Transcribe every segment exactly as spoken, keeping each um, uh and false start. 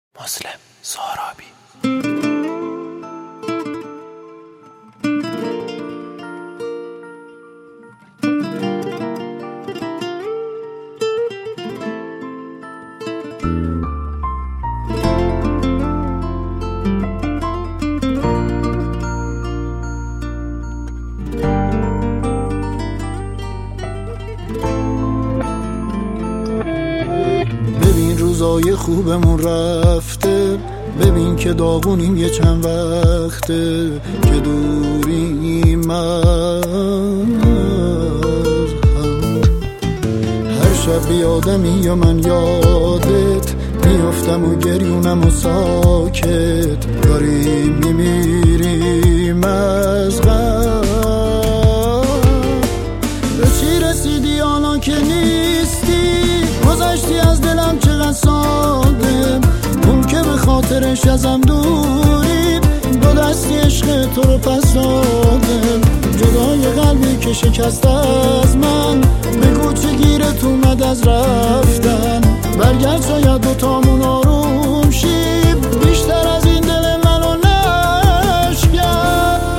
مسلم سهرابی. ببین روزای خوبمون رفته، ببین که داغونیم یه چند وقته که دوریم از هم. هر شب بیادمی یا من یادت میافتم و گریونم و ساکت داریم میمیریم از غم. به چی رسیدی الان که نیستی؟ گذشتی از دلم چقدر ساده، اون که به خاطرش ازم دوری دو دستی عشق تو رو پس داده. جدای قلبی که شکست از من، بگو چه گیرت اومد از رفتن. برگرد شاید دوتامون آروم شیم، بیشتر از این دل منو نشکن.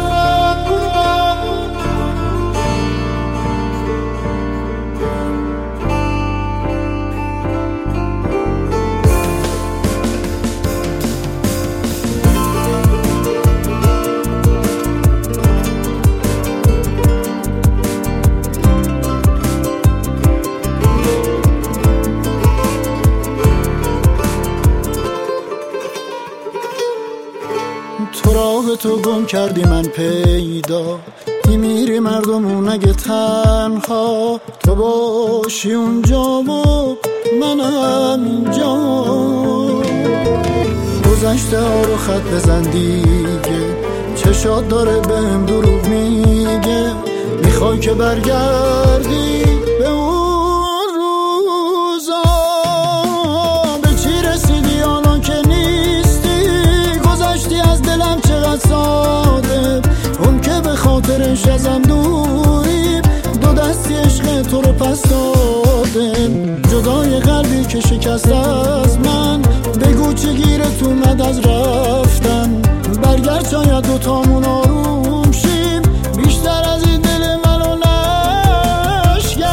تو راه تو گم کردی من پیدا، میمیری مردمون اگه تنها تو باشی اونجا و منم اینجا. گذشته ها رو خط بزن دیگه، چشات داره بهم دروغ میگه. میخوای که برگردی به اون روزا؟ به چی رسیدی الان که نیستی؟ گذشتی از دلم چقدر ساده، اون که به خاطرش ازم دوری دو دستی عشق تو رو پس داده. جدای قلبی که شکست از من، بگو چه گیرت اومد از رفتن. برگرد شاید دوتامون آروم شیم، بیشتر از این دل منو نشکن.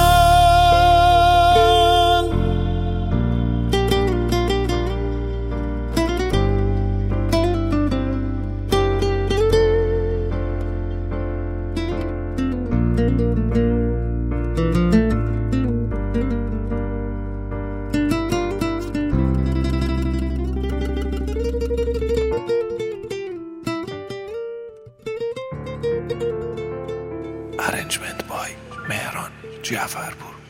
Arrangement by مهران جعفرپور.